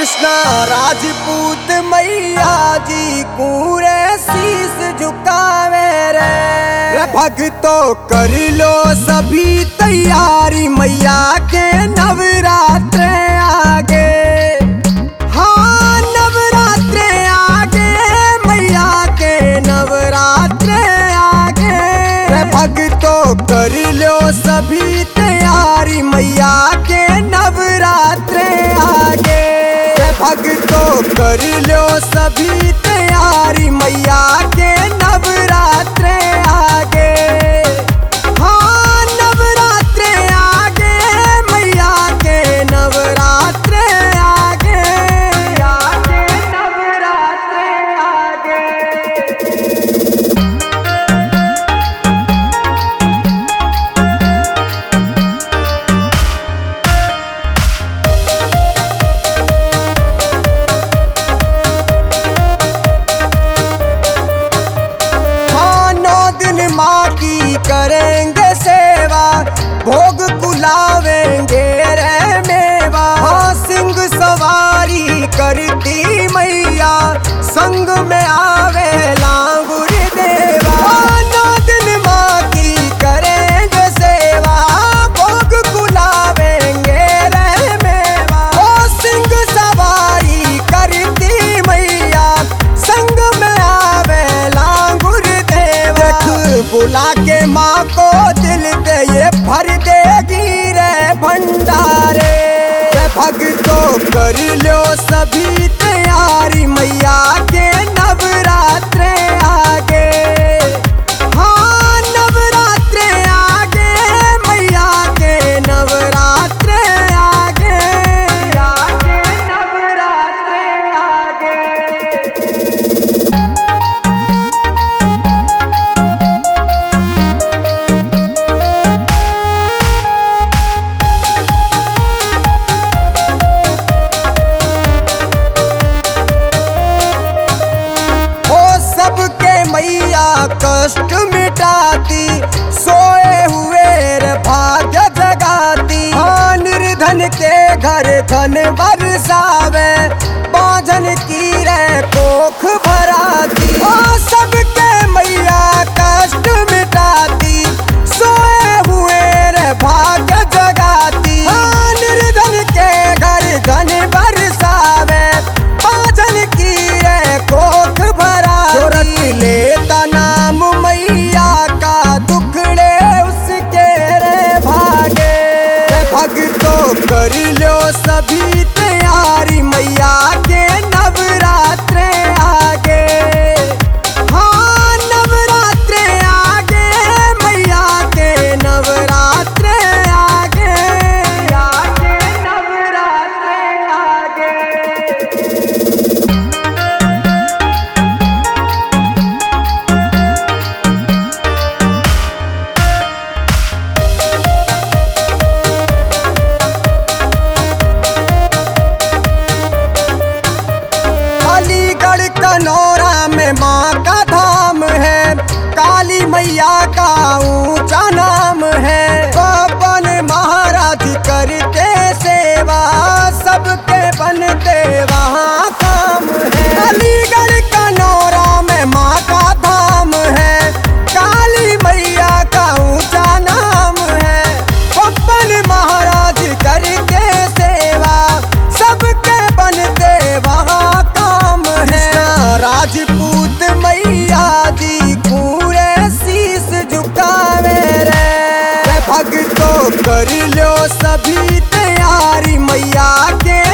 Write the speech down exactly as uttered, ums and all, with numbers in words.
कृष्णा राजपूत मैया जी कूरे शीस झुकावे रे भक्तों कर लो सभी तैयारी मैया के नवरात्र आगे। हाँ नवरात्र आगे मैया के नवरात्र आगे रे भक्तों कर लो सभी तैयारी मैया के नवरात्र आगे। भक्तों कर लो सभी तैयारी मैया के नवरात्र आगे। हाँ नवरात्र आगे मैया के नवरात्र आगे, आगे नवरात्र आगे। माँ की करेंगे सेवा भोग कुलावेंगे रे मेवा। हाँ सिंह सवारी करती मैया संग में आवे लांगुर देवा। हाँ नौ दिन माँ की करेंगे सेवा भोग कुलावेंगे रे मेवा। हाँ सिंह सवारी करती मैया संग में आवे लांगुर देवा। बुला के माँ को दिल दे ये भर देगी रे भंडारे। भक्तों कर लो सभी तैयारी मैया के नवरात्र आगे। हाँ नवरात्र आगे मैया के नवरात्र आगे, आगे नवरात्र आगे। मैया कष्ट मिटाती सोए हुए रे भाग्य जगाती। हाँ निर्धन के घर धन बरसावे बांझन की रे कोख भराती। हाँ सबके मैया कष्ट मिटाती सोए हुए रे भाग्य जगाती। हाँ निर्धन के घर धन बरसावे बांझन की रे कोख भराती। लेता नाम मैया का दुखड़े उसके रे भागे। भक्तों कर लो सभी तैयारी मैया के नवरात्र आगे। हाँ नवरात्र आगे मैया के नवरात्र आगे, आगे नवरात्र आगे। कनौरा में माँ का धाम है काली मैया का ऊंचा नाम है। पवन महाराज करते सेवा सबके बनते वहाँ काम है। अलीगढ़ कनौरा में माँ का धाम है काली मैया का ऊंचा नाम है। पवन महाराज करते सेवा सबके बनते वहाँ काम है। राजपूत मैया जी पूरे शीस झुकावे रे भक्तों कर लो सभी तैयारी मैया के